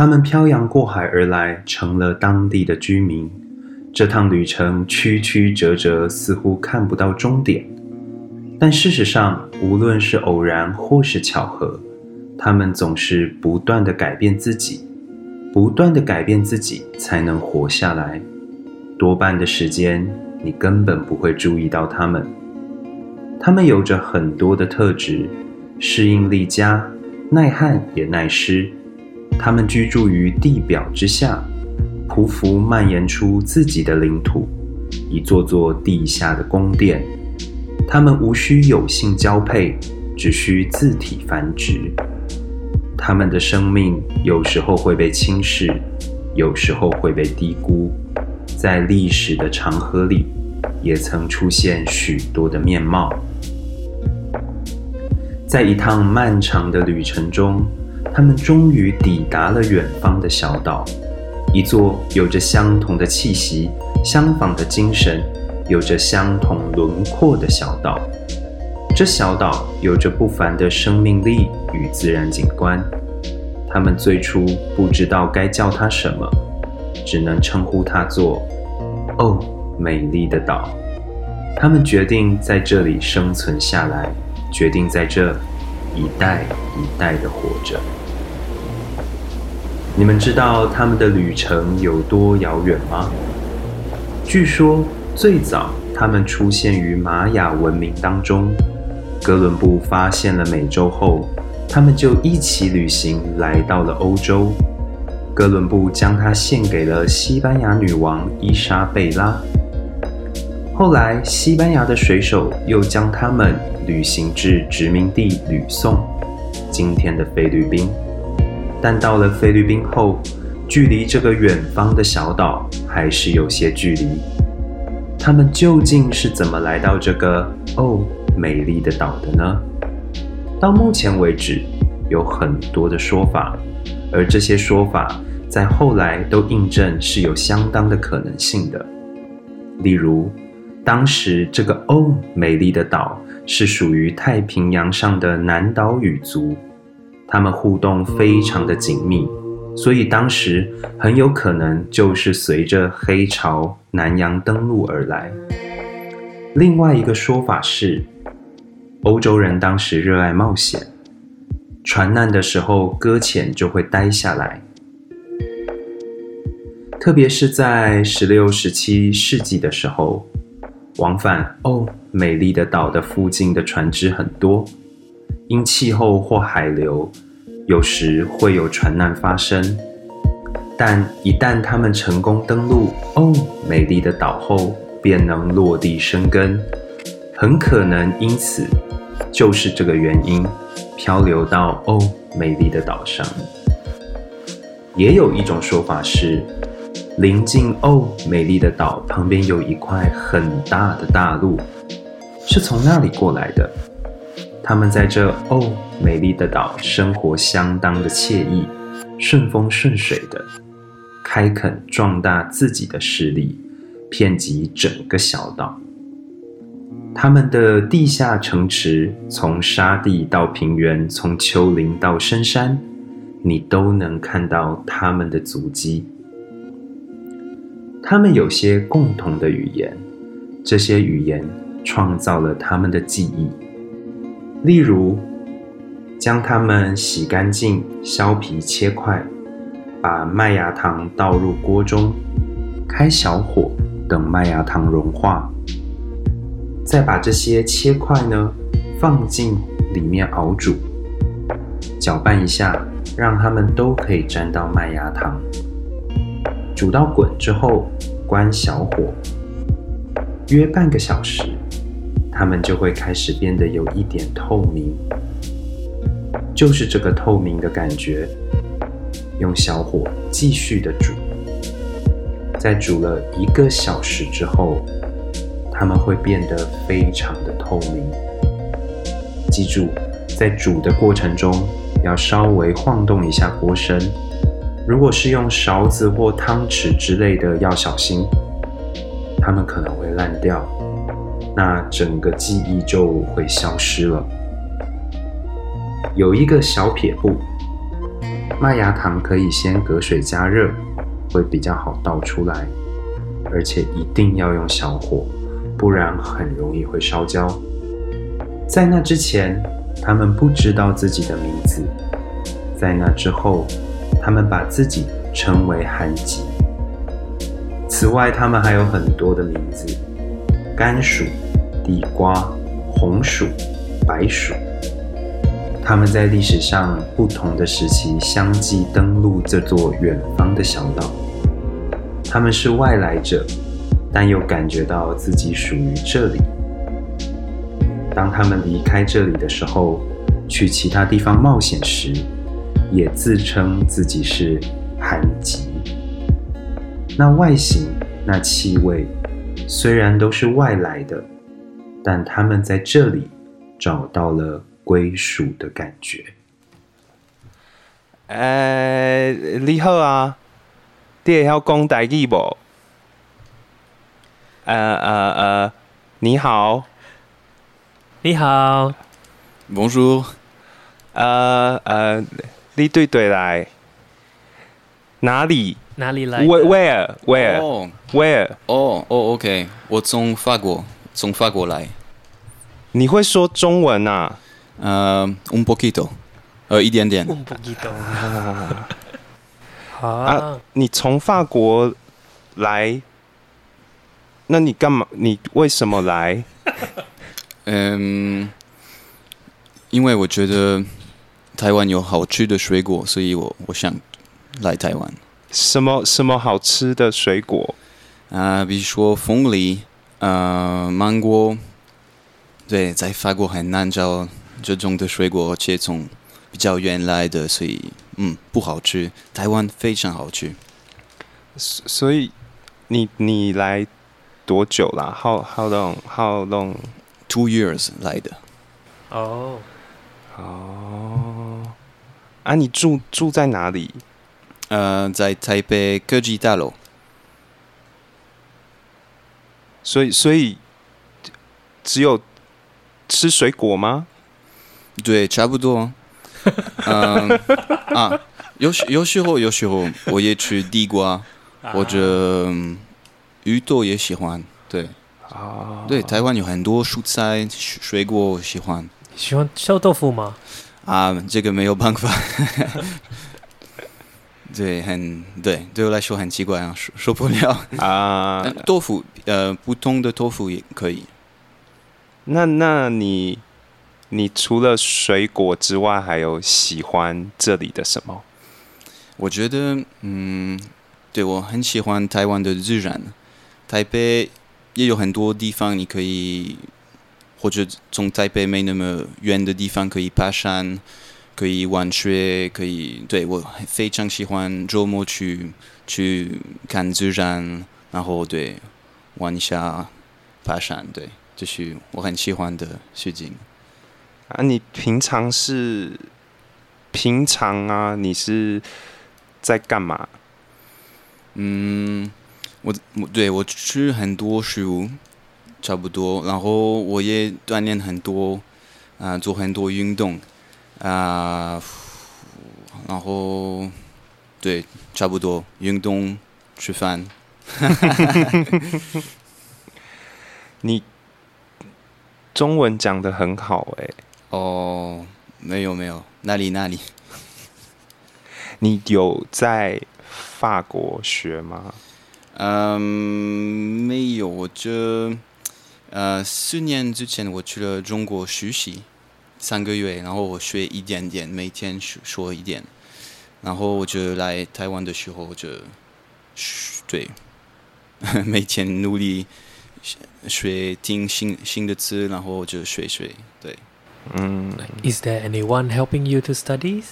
他们漂洋过海而来，成了当地的居民。这趟旅程曲曲折折，似乎看不到终点。但事实上，无论是偶然或是巧合，他们总是不断地改变自己，不断地改变自己才能活下来。多半的时间，你根本不会注意到他们。他们有着很多的特质，适应力佳，耐旱也耐湿。他们居住于地表之下，匍匐蔓延出自己的领土，一座座地下的宫殿。他们无需有性交配，只需自体繁殖。他们的生命有时候会被轻视，有时候会被低估。在历史的长河里，也曾出现许多的面貌。在一趟漫长的旅程中，他们终于抵达了远方的小岛，一座有着相同的气息、相仿的精神、有着相同轮廓的小岛。这小岛有着不凡的生命力与自然景观。他们最初不知道该叫它什么，只能称呼它做“哦，美丽的岛”。他们决定在这里生存下来，决定在这一代一代地活着。你们知道他们的旅程有多遥远吗？据说最早他们出现于玛雅文明当中。哥伦布发现了美洲后，他们就一起旅行来到了欧洲。哥伦布将它献给了西班牙女王伊莎贝拉。后来西班牙的水手又将他们旅行至殖民地吕宋，今天的菲律宾。但到了菲律宾后，距离这个远方的小岛还是有些距离。他们究竟是怎么来到这个美丽的岛的呢？到目前为止，有很多的说法，而这些说法在后来都印证是有相当的可能性的。例如，当时这个美丽的岛是属于太平洋上的南岛语族，他们互动非常的紧密，所以当时很有可能就是随着黑潮南洋登陆而来。另外一个说法是，欧洲人当时热爱冒险，船难的时候搁浅就会待下来。特别是在16、17世纪的时候，往返美丽的岛的附近的船只很多，因气候或海流，有时会有船难发生。但一旦他们成功登陆美丽的岛后，便能落地生根，很可能因此就是这个原因漂流到美丽的岛上。也有一种说法是，临近美丽的岛旁边有一块很大的大陆，是从那里过来的。他们在这美丽的岛生活相当的惬意，顺风顺水的，开垦壮大自己的势力，遍及整个小岛。他们的地下城池，从沙地到平原，从丘陵到深山，你都能看到他们的足迹。他们有些共同的语言，这些语言创造了他们的记忆。例如，将它们洗干净，削皮切块，把麦芽糖倒入锅中，开小火等麦芽糖融化，再把这些切块放进里面熬煮，搅拌一下，让它们都可以沾到麦芽糖。煮到滚之后，关小火，约半个小时，它们就会开始变得有一点透明。就是这个透明的感觉，用小火继续的煮。在煮了1个小时之后，它们会变得非常的透明。记住，在煮的过程中，要稍微晃动一下锅身。如果是用勺子或汤匙之类的，要小心，它们可能会烂掉，那整个记忆就会消失了。有一个小撇步， 麦芽糖可以先隔水加热，会比较好倒出来，而且一定要用小火，不然很容易会烧焦。在那之前，他们不知道自己的名字；在那之后，他们把自己称为韩吉。此外，他们还有很多的名字：甘薯、地瓜、红薯、白薯。他们在历史上不同的时期相继登陆这座远方的小岛。他们是外来者，但又感觉到自己属于这里。当他们离开这里的时候，去其他地方冒险时，也自称自己是韩吉。那外形、那气味，虽然都是外来的，但他们在这里找到了归属的感觉。 你好啊，你会晓讲台语无？你好。 你好 Bonjour。 你对来？哪里？ 哪里来的 ？Where？ OK， 我从法国来。 你会说中文啊 ？Un poquito， 一点点。 Un poquito。 你从法国来，那你干嘛？你为什么来？ 因为我觉得台湾有好吃的水果，所以我想来台湾。 什么好吃的水果？ 比如说凤梨，芒果。对，在法国很难找这种的水果，而且从比较远来的，所以不好吃。台湾非常好吃。 所以你来多久啦？How long? 2 years 来的。 你住在哪里？ 在台北科技大楼。 所以只有吃水果吗？ 对，差不多。有时候我也吃地瓜，或者芋头也喜欢。对。对，台湾有很多蔬菜水果，我喜欢。 喜欢臭豆腐吗？ 这个没有办法。对，对我来说很奇怪啊，受不了。豆腐，不同的豆腐也可以。 那你除了水果之外，还有喜欢这里的什么？ 我觉得，对，我很喜欢台湾的自然。台北也有很多地方你可以，或者从台北没那么远的地方可以爬山，可以玩雪，对，我非常喜欢周末去看自然，然后对玩一下爬山，对，这是我很喜欢的事情。 你平常啊，你是在干嘛？ 我吃很多书，差不多，然后我也锻炼很多，做很多运动，然后对，差不多运动吃饭。 你中文讲得很好没有，哪里？ 你有在法国学吗？ 没有，我4年之前我去了中国实习3个月，然后我学一点点，每天说一点，然后我就来台湾的时候对，每天努力学听新的词，然后就学，对。 Is there anyone helping you to studies?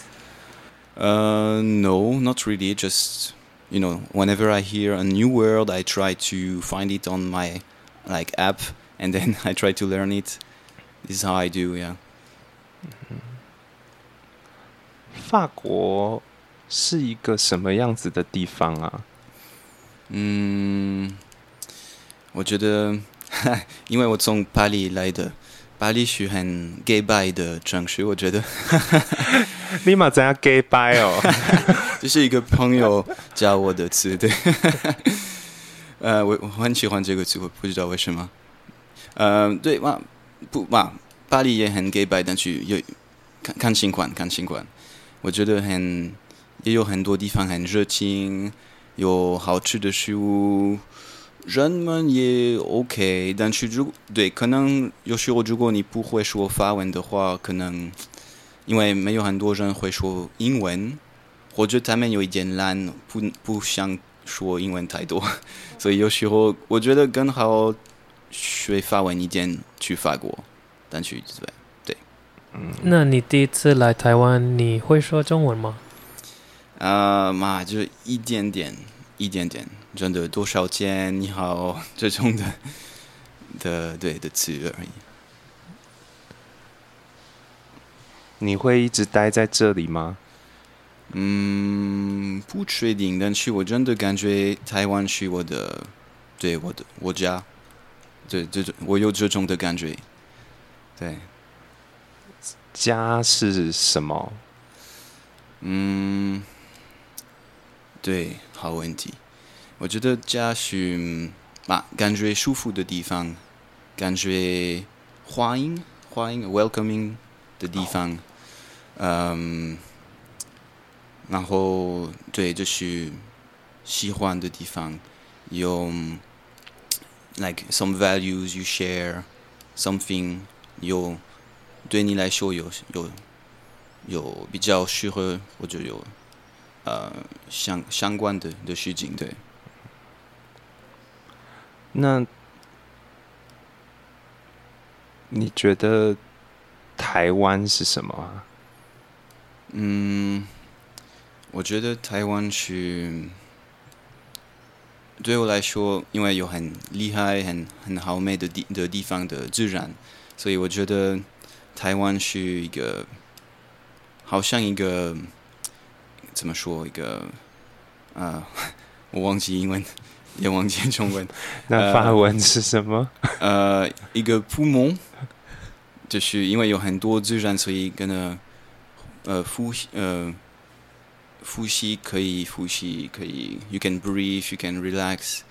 No, not really. Just whenever I hear a new word, I try to find it on my app, and then I try to learn it. This is how I do, yeah. 法国是一个什么样子的地方啊？ 我觉得，因为我从巴黎来的， 巴黎是很 gay bye 的城市，我觉得。 立马怎样 gay bye 哦？ 这是一个朋友教我的词，对。我很喜欢这个词，我不知道为什么。对嘛，不嘛，巴黎也很 gay bye，但是有看情况。我觉得也有很多地方很热情，有好吃的食物。人们也 OK， 但是可能有时候如果你不会说法文的话，可能因为没有很多人会说英文，或者他们有一点懒，不想说英文太多，所以有时候我觉得更好学法文一点去法国，但是对。 那你第一次来台湾，你会说中文吗？ 就是一点点，真的多少钱你好这种的词而已。 你会一直待在这里吗？ 不确定，但是我真的感觉台湾是我家，对，我有这种的感觉。对， 家是什么？ 对，好问题。我觉得家是感觉舒服的地方，感觉欢迎 welcoming 的地方。然后对，就是喜欢的地方，有 like some values you share something， 有对你来说有比较适合或者有相关的事情，对。 那你觉得台湾是什么啊？ 我觉得台湾是对我来说，因为有很厉害、很好美的地方的自然，所以我觉得台湾是一个好像一个怎么说一个我忘记英文，也忘记中文。 那法文是什么？ 一个铺蒙，就是因为有很多自然，所以跟呼吸可以 you can breathe, you can relax,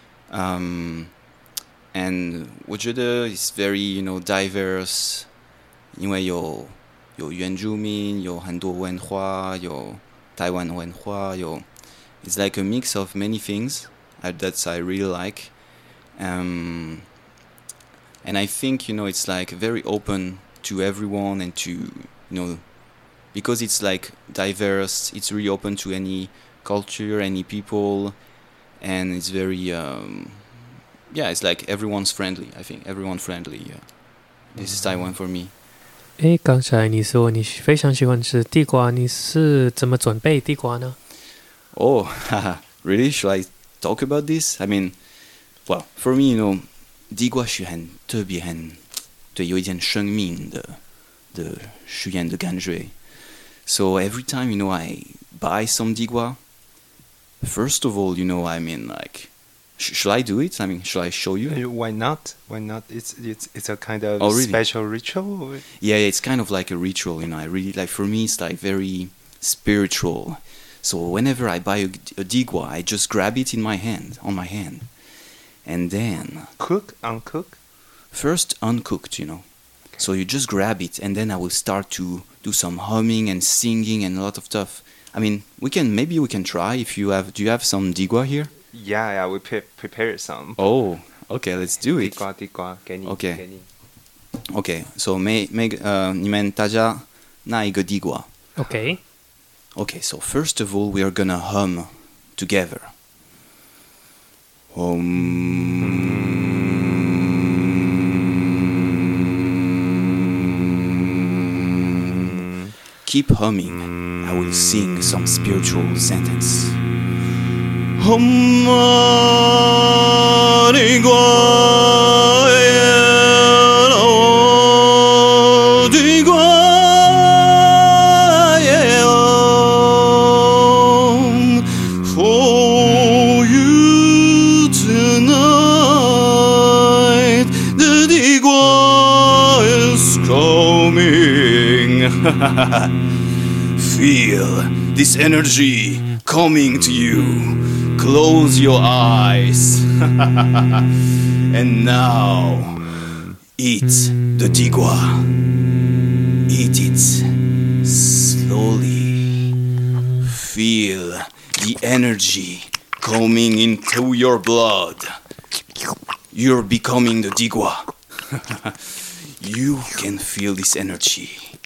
and 我觉得 it's very diverse， 因为有原住民，有很多文化，有台湾文化，it's like a mix of many things that I really like, and I think it's like very open to everyone and to because it's like diverse, it's really open to any culture, any people, and it's very it's like everyone's friendly. I think everyone's friendly. Yeah, this is Taiwan for me. 刚才你说你非常喜欢吃地瓜，你是怎么准备地瓜呢？ Oh, really? Should I talk about this? I mean, well, for me, 地瓜是很特别，对，有一点生命的实验的感觉。So every time, I buy some digua, first of all, I mean, like, should I do it? I mean, should I show you? Why not? It's a kind of really? special ritual. Yeah, it's kind of like a ritual, I really, like, for me, it's like very spiritual. So whenever I buy a digua, I just grab it on my hand, and then... Uncook? First, uncooked, So you just grab it, and then I will start to do some humming and singing and a lot of stuff. I mean, maybe we can try if you have. Do you have some digua here? Yeah, we prepared some. Oh, okay, let's do it. digua, 给你 Okay. Okay, so 你们大家拿一个digua. OK， Okay, so first of all, we are gonna hum together. Keep humming. I will sing some spiritual sentence. For you tonight, the digua Feel this energy coming to you. Close your eyes. And now, eat the digua. Eat it slowly. Feel the energy coming into your blood. You're becoming the digua. You can feel this energy.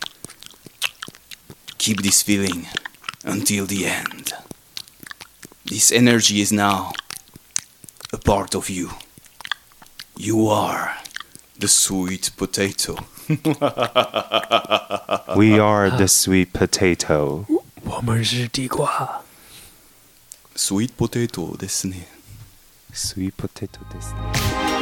Keep this feeling until the end. This energy is now a part of you. You are the sweet potato. We are the sweet potato. 我们是地瓜。 Sweet potato ですね。 Sweet potato ですね。